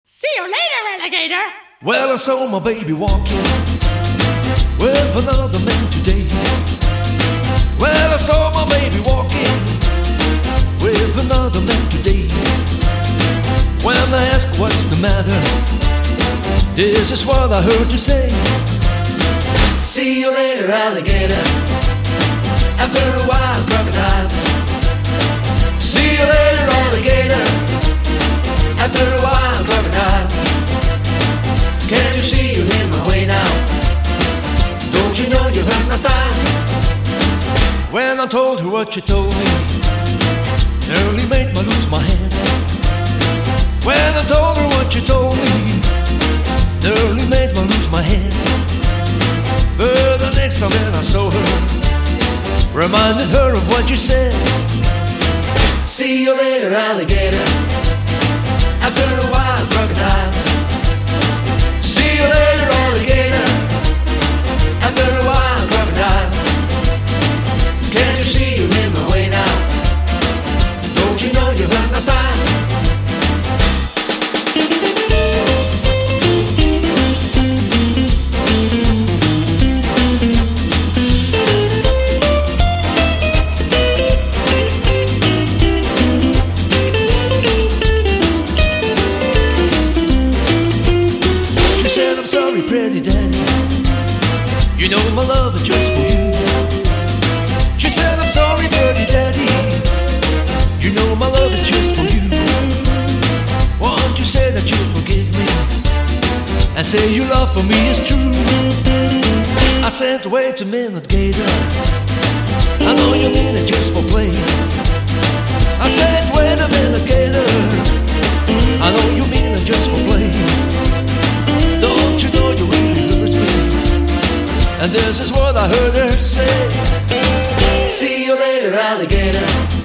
See you later, alligator. Well, I saw my baby walking with another man today. Well, I saw my baby walking with another man today. When I asked what's the matter, this is what I heard you say. See you later, alligator. After a while, crocodile. See you later, alligator. After a while, crocodile. Can't you see you're in my way now? Don't you know you hurt my style? When I told her what you told me, nearly made me lose my head. When I told her what you told me, nearly made me lose my head. But the next time that I saw her, reminded her of what you said. See you later, alligator. After a while, crocodile. See you later, alligator. After a while, crocodile. Can't you see you're in my way now? Don't you know you hurt my style? I'm sorry, pretty daddy, you know my love is just for you. She said, I'm sorry, pretty daddy, you know my love is just for you. Won't you say that you'll forgive me and say your love for me is true? I said, wait a minute, gator, I know you mean it just for play. I said, wait a minute, gator, I know you mean it just for play. Don't you know you really hurt me? And this is what I heard her say. See you later, alligator.